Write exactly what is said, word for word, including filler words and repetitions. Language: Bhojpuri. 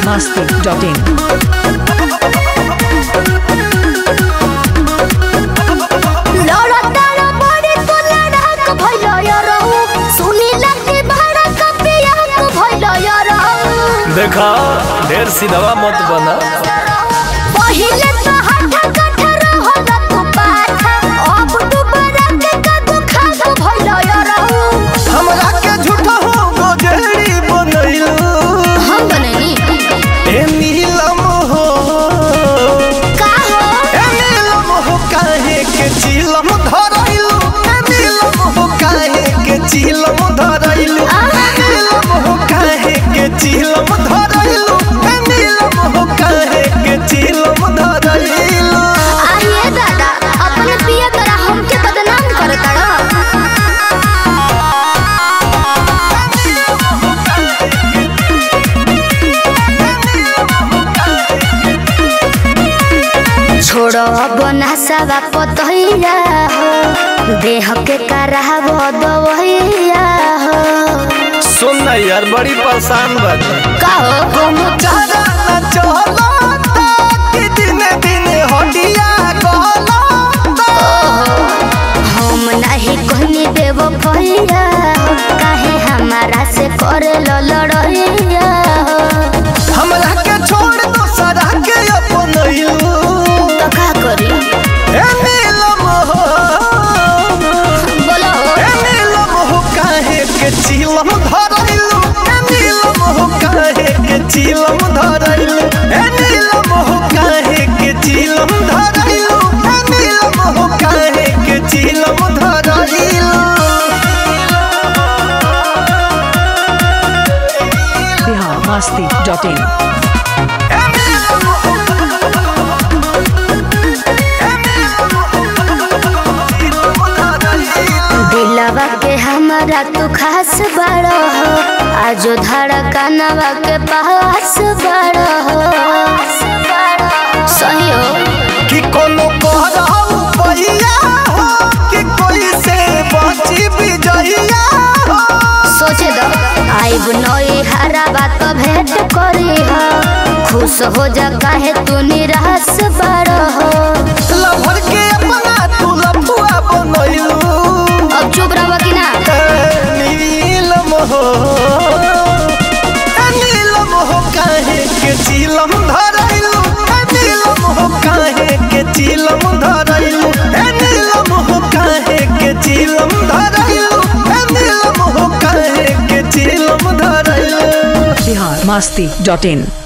masti dot in. देखा ढेर सीधवा मत बना पहिले तो हठा कठा रहल तू पाछा अब तू बड़ा के कदू खागो भइलो रहू हमरा के झूठा हो गोजेड़ी बनैलू हम बनैनी ए नीलम हो का हो ए नीलम हो काहे के चिलम धरैलू ए नीलम हो काहे के चिलम धरैलू ए नीलम हो काहे के चिलम धरैलू ए नीलम हो काहे के चिलम धरैलू आइए दादा अपने पिया तोरा हमके बदनाम करता रो छोड़ो अब नशा पतैया हो देह के कराव दवैया हो सुन ना यार बड़ी परेशान बात का हो कोनो चारा न चलता कि दिने दिने हटिया गलता हम नहीं कहनी देव भैया काहे हमारा से करे लड़ैया हमरा के छोड़ दो सरा के अपनैलू तो का करी ए नीलम हो बोलो ए नीलम हो काहे के चिलम धरैलू ए नीलम हो काहे के चिलम धरैलू ए नीलम हो काहे के चिलम धरैलू ए नीलम हो काहे के चिलम धरैलू Bihar masti dot in. दिलवा के हमारा तू खास बड़ो हो आजो धड़कनवा के पास बड़ो हो सही हो कि कोनो कहराऊ पहिया हो कि कोई से बची बिजइया हो सोचे दो आइब नई हरा बात भेंट करी हो खुश हो जा काहे तू निराश बड़ो हो लभर के अपना तू लफुआ बनैलू अब चुप रहो कि ना नीलम हो ए नीलम हो काहे के चिलम धरैलू ए नीलम हो काहे के चिलम धरैलू ए नीलम हो काहे के चिलम धरैलू ए नीलम हो काहे के चिलम धरैलू Bihar masti dot in.